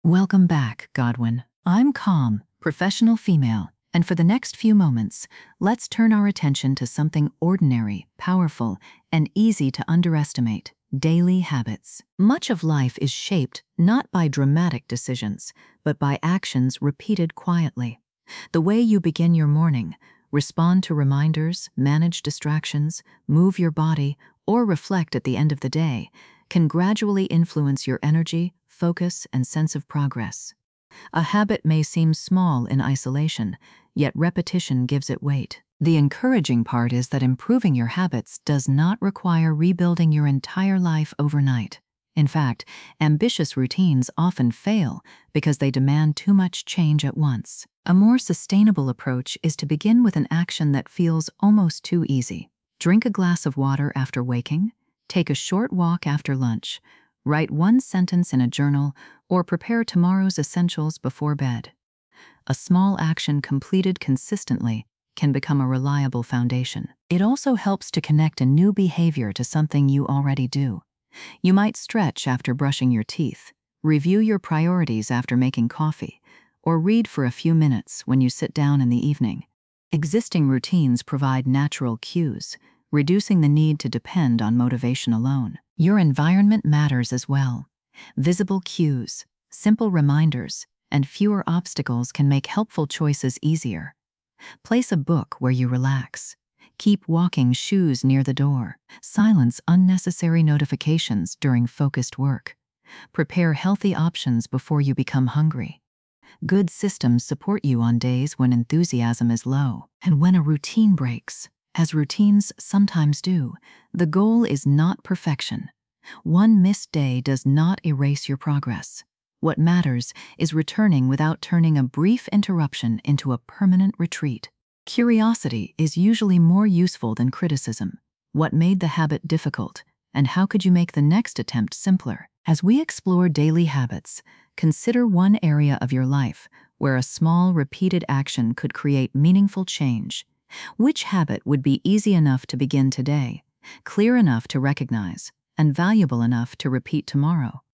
Welcome back, Godwin. I'm Calm, professional female, and for the next few moments, let's turn our attention to something ordinary, powerful, and easy to underestimate: daily habits. Much of life is shaped not by dramatic decisions, but by actions repeated quietly. The way you begin your morning, respond to reminders, manage distractions, move your body, or reflect at the end of the day can gradually influence your energy, focus, and sense of progress. A habit may seem small in isolation, yet repetition gives it weight. The encouraging part is that improving your habits does not require rebuilding your entire life overnight. In fact, ambitious routines often fail because they demand too much change at once. A more sustainable approach is to begin with an action that feels almost too easy. Drink a glass of water after waking, take a short walk after lunch, write one sentence in a journal, or prepare tomorrow's essentials before bed. A small action completed consistently can become a reliable foundation. It also helps to connect a new behavior to something you already do. You might stretch after brushing your teeth, review your priorities after making coffee, or read for a few minutes when you sit down in the evening. Existing routines provide natural cues, reducing the need to depend on motivation alone. Your environment matters as well. Visible cues, simple reminders, and fewer obstacles can make helpful choices easier. Place a book where you relax. Keep walking shoes near the door. Silence unnecessary notifications during focused work. Prepare healthy options before you become hungry. Good systems support you on days when enthusiasm is low. And when a routine breaks, as routines sometimes do, the goal is not perfection. One missed day does not erase your progress. What matters is returning without turning a brief interruption into a permanent retreat. Curiosity is usually more useful than criticism. What made the habit difficult, and how could you make the next attempt simpler? As we explore daily habits, consider one area of your life where a small, repeated action could create meaningful change. Which habit would be easy enough to begin today, clear enough to recognize, and valuable enough to repeat tomorrow?